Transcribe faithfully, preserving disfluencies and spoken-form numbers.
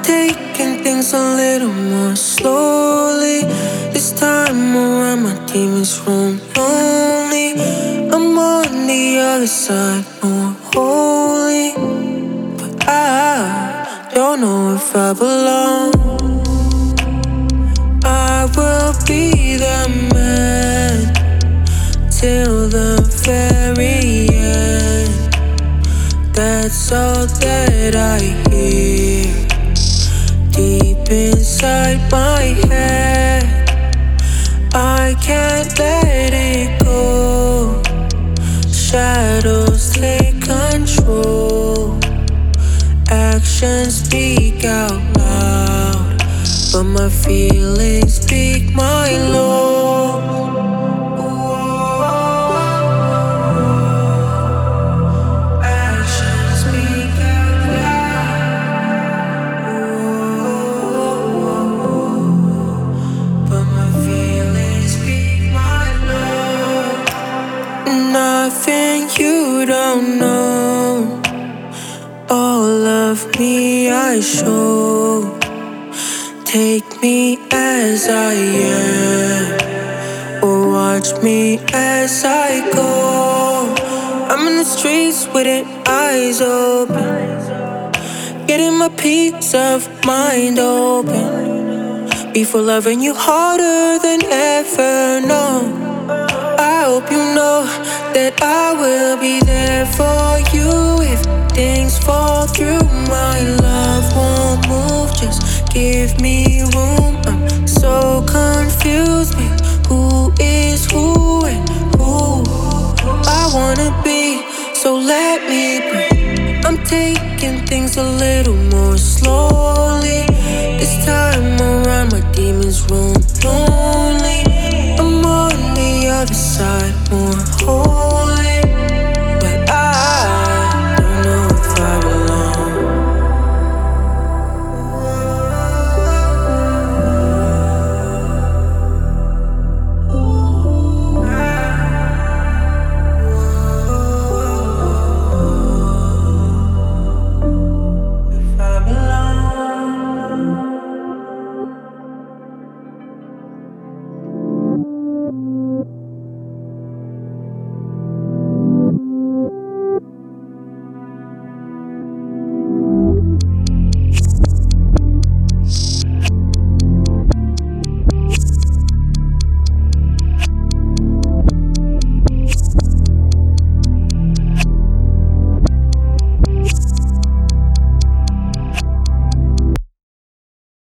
taking things a little more slowly. This time around, my demons roam lonely. I'm on the other side, more holy. But I don't know if I belong. I will be the man till the very end. That's all that I hear deep inside my head. I can't let it go. Shadows take control. Actions speak out loud, but my feelings speak my love. Actions speak out loud, but my feelings speak my love. Nothing you don't know. All of me I show. Take me as I am, or watch me as I go. I'm in the streets with it, eyes open, getting my peace of mind open. Before loving you harder than ever, no. I hope you know that I will be there for you if things fall through. My love won't move, just give me room. I'm so confused with who is who and who I wanna be, so let me breathe. I'm taking things a little more slowly. This time around, my demons roam lonely. I'm on the other side, more holy.